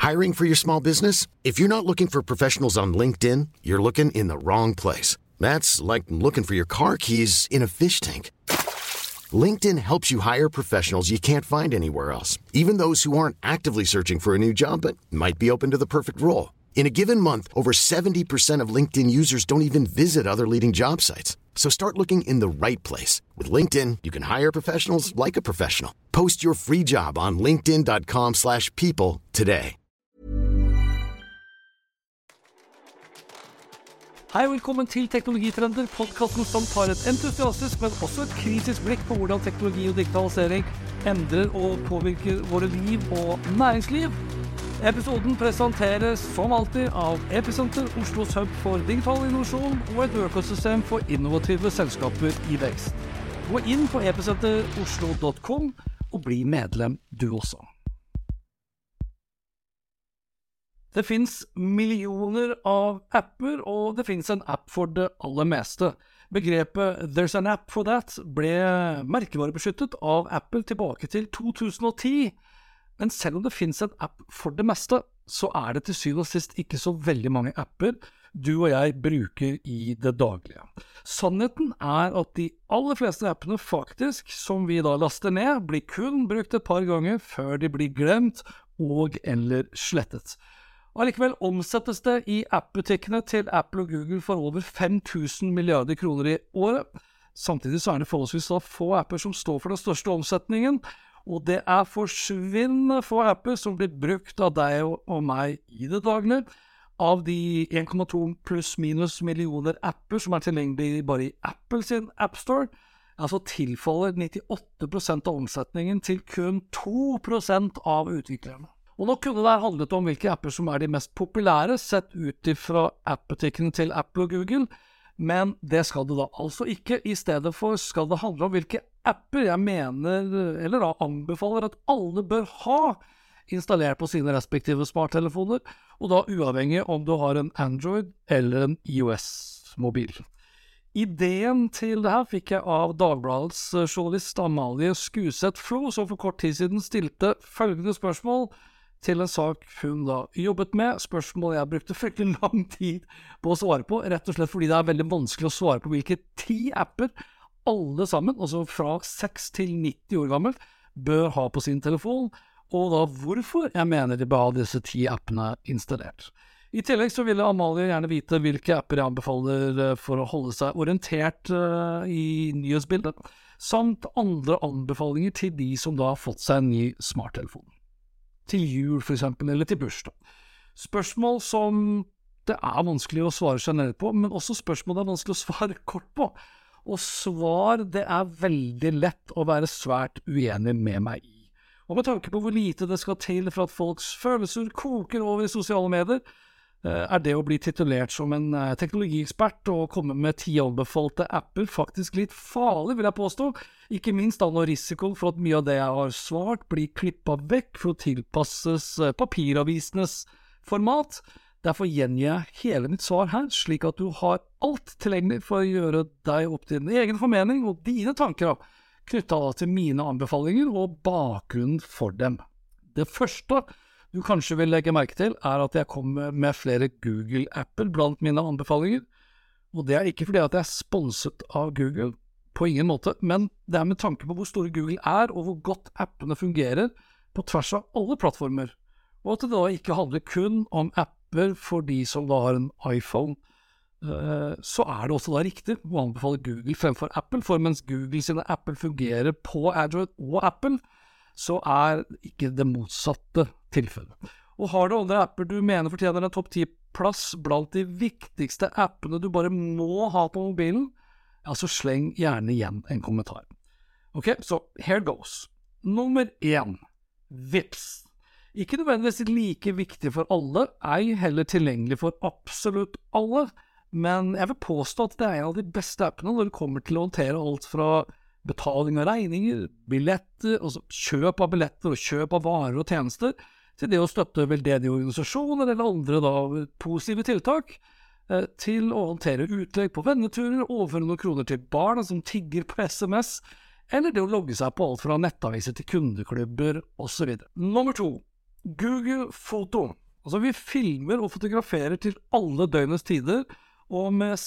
Hiring for your small business? If you're not looking for professionals on LinkedIn, you're looking in the wrong place. That's like looking for your car keys in a fish tank. LinkedIn helps you hire professionals you can't find anywhere else, even those who aren't actively searching for a new job but might be open to the perfect role. In a given month, over 70% of LinkedIn users don't even visit other leading job sites. So start looking in the right place. With LinkedIn, you can hire professionals like a professional. Post your free job on linkedin.com/people today. Hei og velkommen til Teknologitrender, podcasten som tar et entusiastisk, men også et kritisk blikk på hvordan teknologi og digitalisering endrer og påvirker våre liv og næringsliv. Episoden presenteres som alltid av Epicenter, Oslos hub for digital innovasjon og et økosystem for innovative selskaper i vekst. Gå inn på epicenteroslo.com og bli medlem du også. Det finns millioner av apper, og det finns en app for det aller meste. Begrepet «There's an app for that» ble merkevarebeskyttet av Apple tilbake til 2010. Men selv om det finns en app for det meste, så det til syvende og sist ikke så veldig mange apper du og jeg bruker i det daglige. Sannheten at de aller fleste appene faktisk, som vi da laster ned, blir kun brukt et par ganger før de blir glemt og eller slettet. Og likevel omsettes det i app-butikkene til Apple og Google for over 5.000 milliarder kroner i året. Samtidig så det forholdsvis få apper som står for den største omsetningen, og det forsvinnende få apper som blir brukt av deg og meg i det daglige. Av de 1,2 pluss minus millioner apper som tilgjengelige bare i Apple sin App Store, altså tilfaller 98% av omsetningen til kun 2% av utviklerne. Og nå kunne det handlet om hvilke apper som de mest populære sett ut fra app-butikken til Apple og Google, men det skal det da altså ikke. I stedet for skal det handle om hvilke apper jeg mener, eller da anbefaler at alle bør ha installert på sine respektive smarttelefoner, og da uavhengig om du har en Android eller en iOS-mobil. Ideen til det her fikk jeg av Dagbladets journalist Amalie Skuseth Flo, som for kort tid siden stilte følgende spørsmål til en sak hun da jobbet med. Spørsmål jeg brukte fryktelig lang tid på å svare på, rett og slett fordi det veldig vanskelig å svare på hvilke 10 apper alle sammen, altså fra 6 til 90 år gammel, bør ha på sin telefon, og da hvorfor jeg mener de bør ha disse 10 appene installert. I tillegg så ville Amalie gjerne vite hvilke apper jeg anbefaler for å holde seg orientert i nyhetsbildet, samt andre anbefalinger til de som da har fått seg en ny smarttelefon. Til jul for eksempel, eller til bursdag. Spørsmål som det vanskelig å svare generelt på, men også spørsmål det vanskelig å svare kort på. Og svar det veldig lett å være svært uenig med meg i. Og med tanke på hvor lite det skal til for at folks følelser koker over i sosiale medier, det å bli titulert som en teknologiekspert og komme med 10 anbefalte apper faktisk litt farlig, vil jeg påstå. Ikke minst da når risikoen for at mye av det jeg har svart blir klippet vekk for å tilpasses papiravisenes format. Derfor gjengir jeg hele mitt svar her, slik at du har alt tilgjengelig for å gjøre deg opp til din egen formening og dine tanker knyttet til mine anbefalinger og bakgrunnen for dem. Det første du kanskje vil legge merke til at jeg kommer med flere Google-apper blant mine anbefalinger, og det ikke fordi at jeg sponset av Google, på ingen måte, men det med tanke på hvor store Google og hvor godt appene fungerer på tvers av alle plattformer, og at det da ikke handler kun om apper for de som da har en iPhone, så det også da riktig å anbefale Google fremfor Apple, for mens Google sine apper fungerer på Android og Apple, så ikke det motsatte tilfellet. Og har du andre apper du mener fortjener en topp 10-plass blant de viktigste appene du bare må ha på mobilen, så sleng gjerne igjen en kommentar. Ok, så here goes. Nummer 1. Vipps. Ikke nødvendigvis like viktig for alle, heller tilgjengelig for absolutt alle, men jeg vil påstå at det en av de beste appene når det kommer til å håndtere alt fra betaling av regninger, billetter, altså kjøp av billetter og kjøp av varer og tjenester, til det å støtte veldedige organisasjoner eller andre da, positive tiltak, til å håndtere utlegg på venneturer, overføre noen kroner til barna som tigger på SMS, eller det å logge seg på alt fra nettaviser til kundeklubber og så videre. Nummer 2. Google Foto. Altså, vi filmer og fotograferer til alle døgnets tider, og med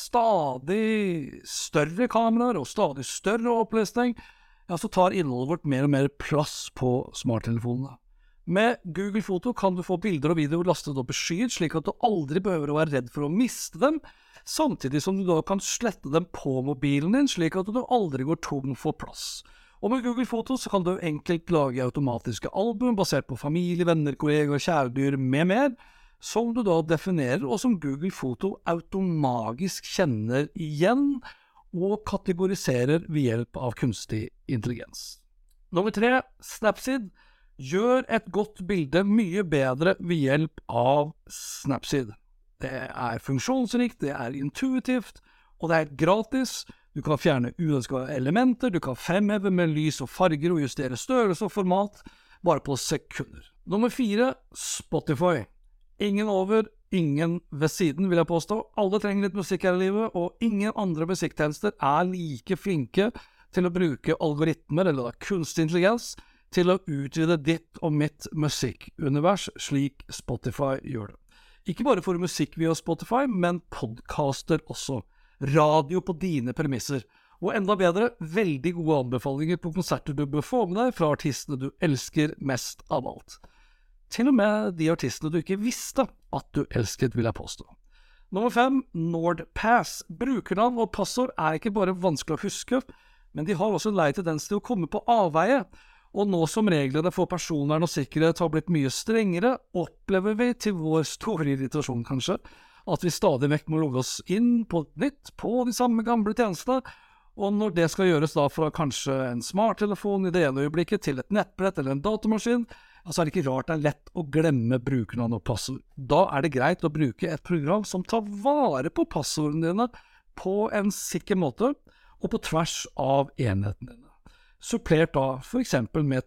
stadig større kameraer og stadig større oppløsning, ja, så tar innholdet vårt mer og mer plass på smarttelefonene. Med Google Foto kan du få bilder og videoer lastet opp i skyen, slik at du aldri behøver å være redd for å miste dem, samtidig som du da kan slette dem på mobilen din, slik at du aldri går tom for plass. Og med Google Foto så kan du enkelt lage automatiske album basert på familie, venner, kolleger, kjæledyr med mer, som du da definerer, og som Google Foto automatisk kjenner igjen og kategoriserer ved hjelp av kunstig intelligens. Nummer 3, Snapseed. Gjør et godt bilde mye bedre ved hjelp av Snapseed. Det er funksjonsrikt, det er intuitivt, og det er gratis. Du kan fjerne uønskede elementer, du kan fremheve med lys og farger og justere størrelse og format bare på sekunder. Nummer 4, Spotify. Ingen over, ingen ved siden, vil jeg påstå. Alle trenger litt musikk her i livet, og ingen andre musikktjenester er like flinke til å bruke algoritmer eller kunstig intelligens til å utvide ditt og mitt musikkunivers, slik Spotify gjør det. Ikke bare for musikk via Spotify, men podcaster også. Radio på dine premisser. Og enda bedre, veldig gode anbefalinger på konserter du bør få med deg fra artistene du elsker mest av alt. Til og med de artistene du ikke visste at du elsket, vil jeg påstå. Nummer 5, NordPass. Brukernavn og passord er ikke bare vanskelig å huske, men de har også en lei tendens til å komme på avveie. Og nå som reglene for personvern og sikkerhet har blitt mye strengere, opplever vi til vår store irritasjon kanskje, at vi stadig vekk må logge oss inn på nytt på de samme gamle tjenestene, og når det skal gjøres da fra kanskje en smarttelefon i det ene øyeblikket til et nettbrett eller en datamaskin, så er det ikke rart det er lett å glemme brukernavn og passord. Da er det greit å bruke et program som tar vare på passordene dine på en sikker måte, og på tvers av enhetene dine. Supplert da for eksempel med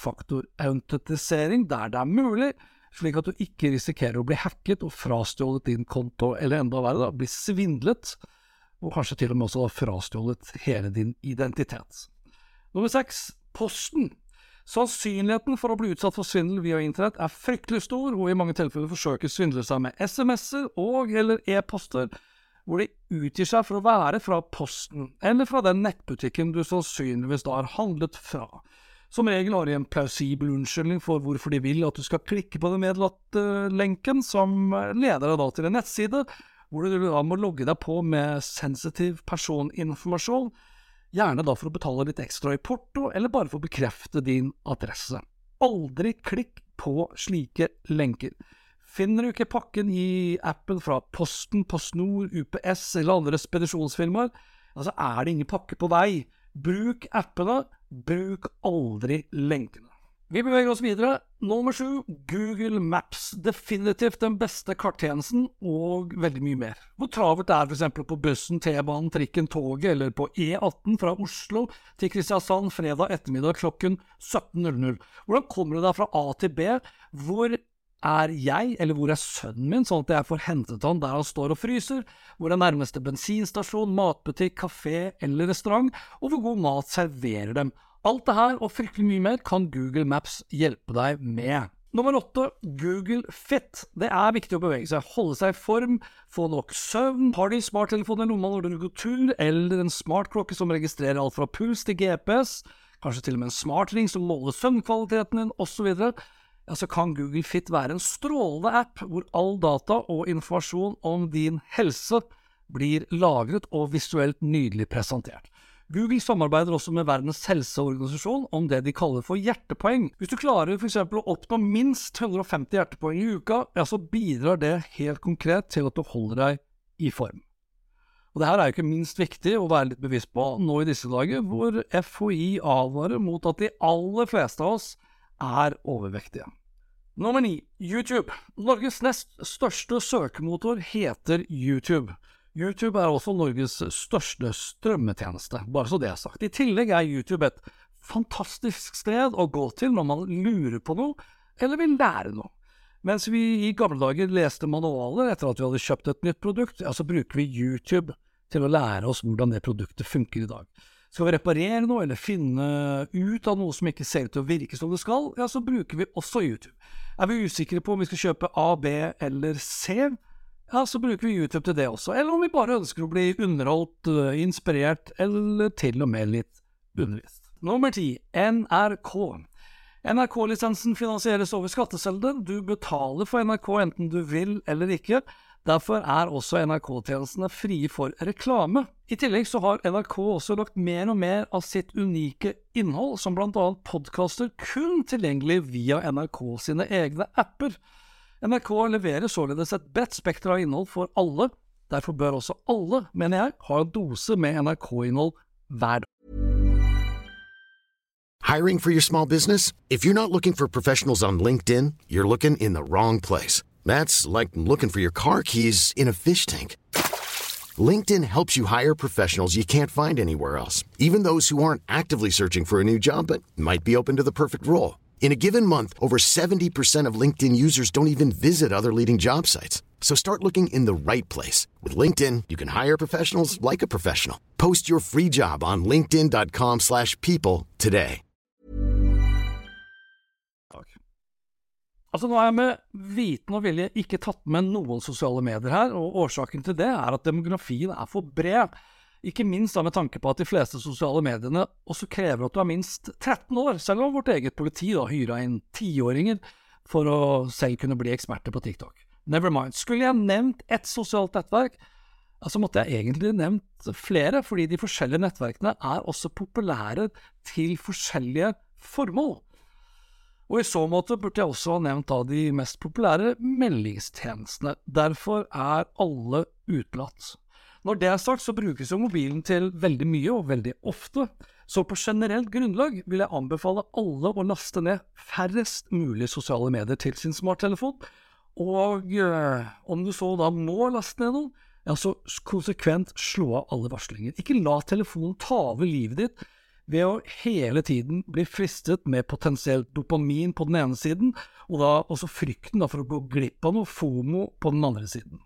tofaktor-autentisering der det er mulig, slik at du ikke risikerer å bli hacket og frastjålet din konto, eller enda verre da, bli svindlet, og kanskje til og med også da frastjålet hele din identitet. Nummer 6, Posten. Sannsynligheten for å bli utsatt for svindel via internett er fryktelig stor, og i mange tilfeller forsøker svindler seg med SMS-er og eller e-poster, hvor de utgir seg for å være fra Posten, eller fra den nettbutikken du sannsynligvis da har handlet fra. Som regel har de en plausibel unnskyldning for hvorfor de vil at du skal klikke på den medlatte lenken, som leder deg da til en nettside, hvor du da må logge deg på med sensitiv personinformasjon, gjerne da for å betale litt ekstra i porto, eller bare for å bekrefte din adresse. Aldri klikk på slike lenker. Finner du ikke pakken i appen fra Posten, PostNord, UPS eller andre spedisjonsfirmaer, så er det ingen pakke på vei. Bruk appene, bruk aldri lenkene. Vi beveger oss videre. Nummer 7, Google Maps. Definitivt den beste karttjenesten og veldig mye mer. Hvor travelt det er for eksempel på bussen, T-banen, trikken, toget eller på E18 fra Oslo til Kristiansand fredag ettermiddag klokken 17:00. Hvordan kommer du deg fra A til B? Hvor er jeg, eller hvor er sønnen min, sånn at jeg får hentet han der han står og fryser, hvor er nærmeste bensinstasjon, matbutikk, kafé eller restaurant, og hvor god mat serverer dem. Alt det her og fryktelig mye mer kan Google Maps hjelpe deg med. Nummer 8, Google Fit. Det er viktig å bevege seg, holde seg i form, få nok søvn. Har de smarttelefonen i lomma når du går tur, eller en smartklokke som registrerer alt fra puls til GPS, kanskje til og med en smartring som måler søvnkvaliteten din, og så videre, så kan Google Fit være en strålende app hvor all data og informasjon om din helse blir lagret og visuelt nydelig presentert. Google samarbeider også med Verdens helseorganisasjon om det de kaller for hjertepoeng. Hvis du klarer for eksempel å oppnå minst 150 hjertepoeng i uka, så bidrar det helt konkret til at du holder deg i form. Og det her er jo ikke minst viktig å være litt bevisst på nå i disse dager, hvor FHI advarer mot at de aller fleste av oss er overvektige. Nummer 9, YouTube. Norges nest største søkemotor heter YouTube. YouTube er også Norges største strømmetjeneste, bare så det er sagt. I tillegg er YouTube et fantastisk sted å gå til når man lurer på noe, eller vil lære noe. Mens vi i gamle dager leste manualer etter at vi hadde kjøpt et nytt produkt, så bruker vi YouTube til å lære oss hvordan det produktet funker i dag. Skal vi reparere noe, eller finne ut av noe som ikke ser ut til å virke som det skal, ja, så bruker vi også YouTube. Er vi usikre på om vi skal kjøpe A, B eller C, ja, så bruker vi YouTube til det også. Eller om vi bare ønsker å bli underholdt, inspirert, eller til og med litt undervist. Nummer 10. NRK. NRK-lisensen finansieres over skatteseddelen. Du betaler for NRK enten du vil eller ikke. Derfor er også NRK-tjenestene frie for reklame. I tillegg så har NRK også lagt mer og mer av sitt unike innhold, som blant annet podcaster, kun tilgjengelig via NRK sine egne apper. NRK leverer således et bredt spekter av innhold for alle. Derfor bør også alle, mener jeg, ha en dose med NRK-innhold hver dag. Hiring for your small business? If you're not looking for professionals on LinkedIn, you're looking in the wrong place. That's like looking for your car keys in a fish tank. LinkedIn helps you hire professionals you can't find anywhere else, even those who aren't actively searching for a new job but might be open to the perfect role. In a given month, over 70% of LinkedIn users don't even visit other leading job sites. So start looking in the right place. With LinkedIn, you can hire professionals like a professional. Post your free job on linkedin.com/people today. Altså, nå har jeg med viten og vilje ikke tatt med noen sosiale medier her, og årsaken til det er at demografien er for bred. Ikke minst da med tanke på at de fleste sosiale mediene også krever at du er minst 13 år, selv om vårt eget politi da hyret inn 10-åringer for å selv kunne bli eksperter på TikTok. Never mind. Skulle jeg nevnt et sosialt nettverk, altså måtte jeg egentlig nevnt flere, fordi de forskjellige nettverkene er også populære til forskjellige formål. Og i så måte burde jeg også ha nevnt av de mest populære meldingstjenestene. Derfor er alle utelatt. Når det er sagt, så brukes jo mobilen til veldig mye og veldig ofte. Så på generelt grunnlag vil jeg anbefale alle å laste ned færrest mulig sosiale medier til sin smarttelefon. Og om du så da må laste ned noen, ja, så konsekvent slå av alle varslinger. Ikke la telefonen ta over livet ditt ved å hele tiden bli fristet med potensielt dopamin på den ene siden, og da også frykten da for å gå glipp av noe FOMO på den andre siden.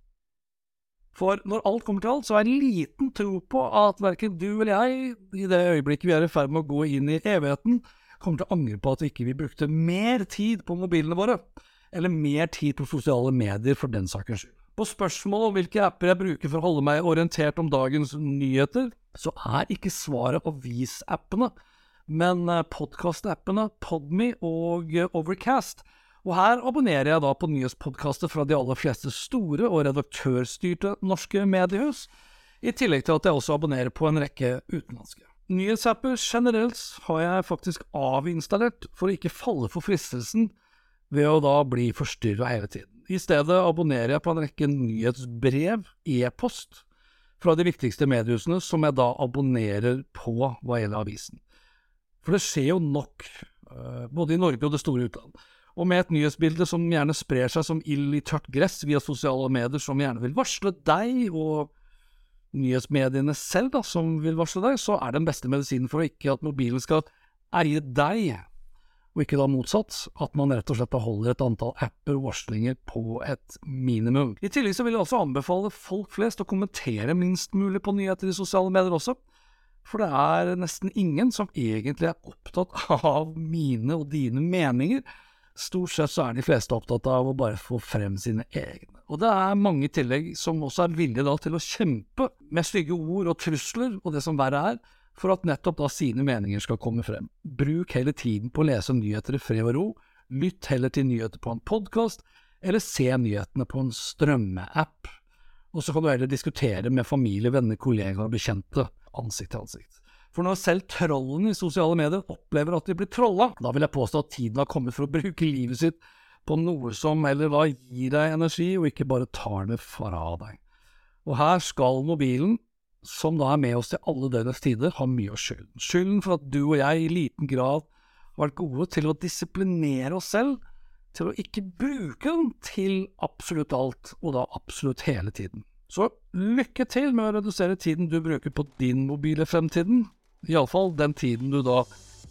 For når alt kommer til alt, så er det liten tro på at hverken du eller jeg, i det øyeblikket vi er i ferd med å gå inn i evigheten, kommer til å angre på at vi ikke brukte mer tid på mobilene våre, eller mer tid på sosiale medier for den sakens skyld. På spørsmål om hvilke apper jeg bruker for å holde meg orientert om dagens nyheter, så er ikke svaret avisappene, men podcast-appene Podme og Overcast. Og her abonnerer jeg da på nyhetspodcaster fra de aller fleste store og redaktørstyrte norske mediehus, i tillegg til at jeg også abonnerer på en rekke utenlandske. Nyhetsapper generelt har jeg faktisk avinstallert for å ikke falle for fristelsen ved å da bli forstyrret hele tiden. I stedet abonnerer jeg på en rekke nyhetsbrev, e-post, fra de viktigste mediehusene som jeg da abonnerer på hva gjelder avisen. For det skjer jo nok, både i Norge og det store utland. Og med et nyhetsbilde som gjerne sprer seg som ild i tørt gress via sosiale medier som gjerne vil varsle deg, og nyhetsmediene selv da, som vil varsle deg, så er den beste medisinen for ikke at mobilen skal eie deg, og ikke da motsatt, at man rett og slett holder et antall apper og varslinger på et minimum. I tillegg så vil jeg også anbefale folk flest å kommentere minst mulig på nyheter i sosiale medier også, for det er nesten ingen som egentlig er opptatt av mine og dine meninger. Stort sett så er de fleste opptatt av å bare få frem sine egne. Og det er mange i tillegg som også er villige da til å kjempe med stygge ord og trusler, og det som verre er, for at nettopp da sine meninger skal komme frem. Bruk hele tiden på å lese nyheter i fred og ro, lytt heller til nyheter på en podcast, eller se nyhetene på en strømmeapp. Og så kan du heller diskutere med familie, venner, kollegaer og bekjente, ansikt til ansikt. For når selv trollene i sosiale medier opplever at de blir trolla, da vil jeg påstå at tiden har kommet for å bruke livet sitt på noe som eller da gir deg energi, og ikke bare tar det fra deg. Og her skal mobilen, som da er med oss til alle døgnets tider, har mye av skylden. Skylden for at du og jeg i liten grad har vært gode til å disiplinere oss selv, til å ikke bruke den til absolutt alt, og da absolutt hele tiden. Så lykke til med å redusere tiden du bruker på din mobil i fremtiden, i alle fall den tiden du da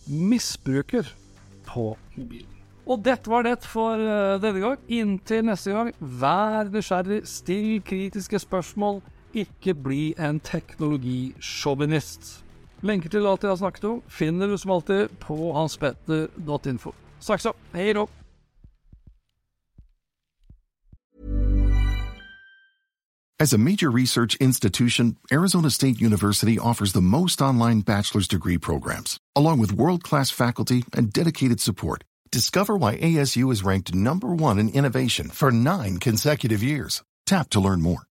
misbruker på mobilen. Og dette var det for denne gang. Inntil neste gang, vær nysgjerrig, still kritiske spørsmål, ikke bli en teknologisjåvinist. Lenker til alt jeg har snakket om finner du som alltid på hanspetter.info. Snakkes opp. Hei då! As a major research institution, Arizona State University offers the most online bachelor's degree programs, along with world-class faculty and dedicated support. Discover why ASU is ranked #1 in innovation for 9 consecutive years. Tap to learn more